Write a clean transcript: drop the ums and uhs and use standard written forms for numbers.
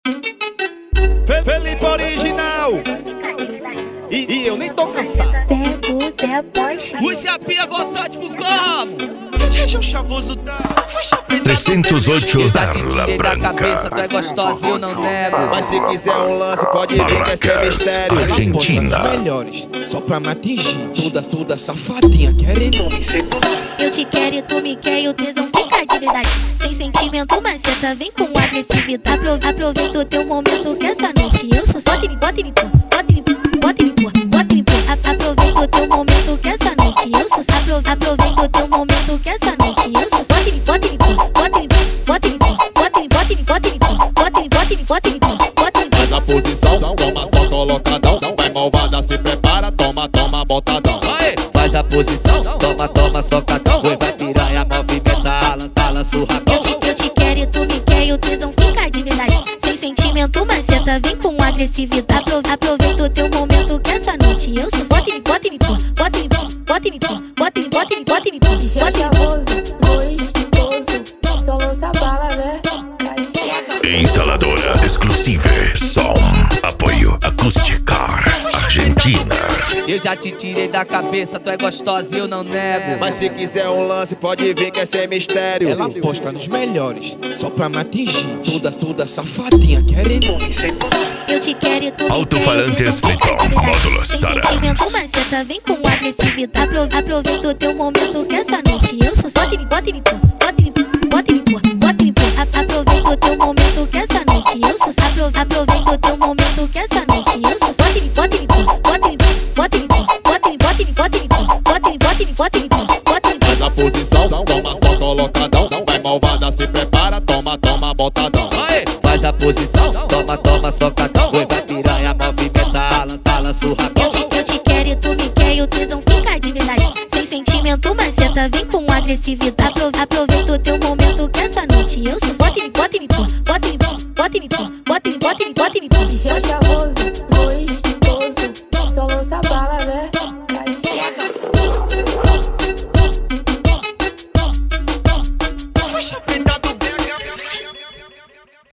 Felipe original. E eu nem tô cansado. Pego depois. O Japinha vontade pro como? Região chavoso da faixa preta 308 Perla Da Branca, cabeça, tu é gostosa, eu não nego. Mas se quiser um lance, pode vir que é sem Barracas, mistério. Argentina. Ela aposta nos melhores, só pra me atingir. Toda safadinha querendo me seduzir. Eu te quero e tu me quer e o tesão fica de verdade. Sem sentimento, maceta, vem com agressividade. Aproveita o teu momento que essa noite eu sou só bota e me pôr, bota e me pôr, bota e me pôr, bota e me pôr. Aproveita o teu momento que essa noite eu sou só. Aproveita o teu momento que essa noite eu sou só. Bota e me pôr, bota e me pôr, bota e me pôr, bota e me pôr, bota e me pôr, bota e me pôr, bota e me pôr, bota e me pôr. Faz a posição, toma só colocadão. Vai malvada, se prepara, toma botadão. Faz a posição, toma socadão. Vai piranha, movimenta, lança o rabão. Eu te quero e tu me quer e o tesão fica de verdade. Sem sentimento, maceta, vem com agressividade. Aproveita o teu momento que essa noite eu sou. Bota e me pôr, bota e me pôr, bota e me pôr, bota e me pôr, bota e me pôr, bota e me pôr. Gostoso, só lança bala, né? Instaladora exclusiva Som. Apoio Acústica Argentina. Eu já te tirei da cabeça, tu é gostosa e eu não nego. Mas se quiser um lance, pode vir que é sem mistério. Ela aposta nos melhores, só pra me atingir. Toda safadinha querendo me seduzir. Eu te quero e tu me Alto-falantes quer, Triton, módulos sem Tarans. sentimento, maceta, vem com agressividade. Aproveita o teu momento que essa noite eu sou só. Bota e me pôr, bota e me pôr, bota e me pôr, bota e me pôr. Aproveita o teu momento que essa noite eu sou só. Aproveita o teu momento que essa noite eu sou só. Bota e me pôr, bota e me pôr, bota e me pôr, bota e me pôr, bota e me pôr, bota e me pôr, bota e me pôr, bota e me pôr, bota e me pôr. Faz a posição, toma só colocadão. Vai malvada, se prepara, toma botadão. Faz a posição, toma socadão. Vai piranha, movimenta, lança o rabão. Eu te quero e tu me quer e o tesão fica de verdade. Sem sentimento, maceta, vem com agressividade. Aproveita o teu momento que essa noite eu sou. Bota e me pôr, bota e me pôr, bota e me pôr, bota e me pôr, bota e me pôr, bota e me pôr.